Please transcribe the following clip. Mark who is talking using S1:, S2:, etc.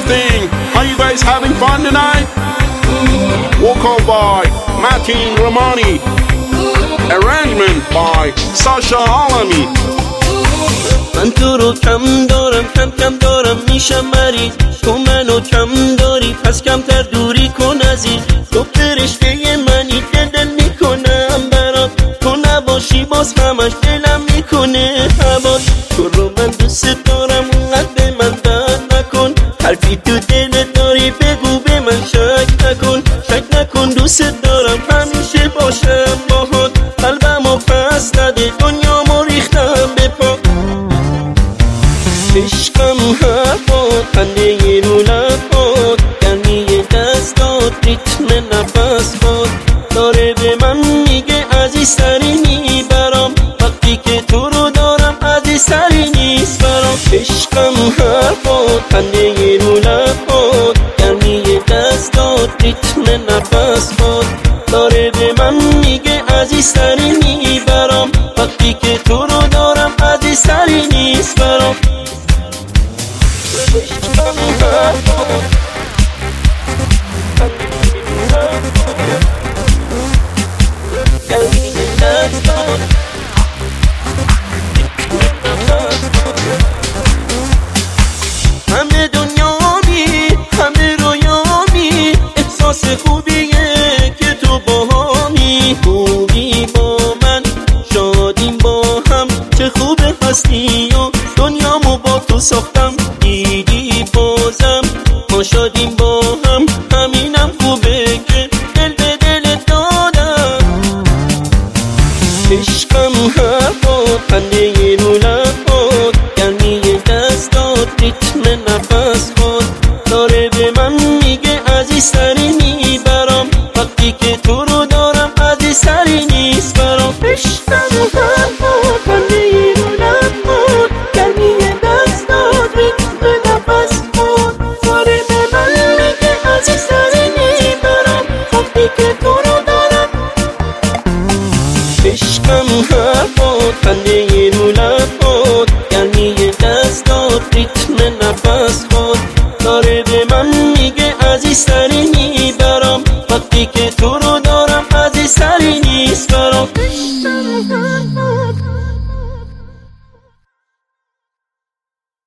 S1: everything. Are you guys having fun tonight? Vocal by Matin Romani. Arrangement by Sasha Alami.
S2: من تو رو کم دارم، کم کم دارم میشم مریض. تو منو کم داری، پس کمتر دوری کن از این. تو فرشته منی، دل میکنم برات. تو نباشی باز همش دلم میکنه هوات. تو رو من دوست دارم، اونقدر به من بد نکن. حرفی تو دل داری بگو به من شک نکن. شک نکن دوست دارم همیشه باشم باهات. قلبمو پس نده، دنیامو ریختم به پا. عشقم حرفات، خنده رو لبات، گرمی دستات، ریتم نفسات داره به من میگه عزیزتری نی برام. وقتی که تو رو دارم عزیزتری نیست برام. عشقم حرفات، خنده رو لبات، گرمی دستات، ریتم نفسات داره به من میگه عزیزتری نی برام. وقتی که تو رو دارم عزیزتری نیست برام. همه دنیامی، همه رویامی، احساس خوبیه که تو باهامی. خوبی با من، شادیم با هم، چه خوبه هستی و دنیامو با تو ساختم. دیدی بازم ما شادیم با هم، همینم خوبه که دل به دل دادم. عشقم حرفات، خنده رو لبات، گرمی دستات، ریتم نفسات داره به من میگه عزیزتری نی برام. وقتی که تو رو دارم عزیزتری نیست برام. عشقم حرفات، خنده رو لبات، گرمی دستات، ریتم نفسات داره به من میگه عزیزتری نی برام. وقتی که تو رو دارم. عشقم حرفات، خنده رو لبات، گرمی دستات، ریتم نفسات داره به من میگه عزیزتری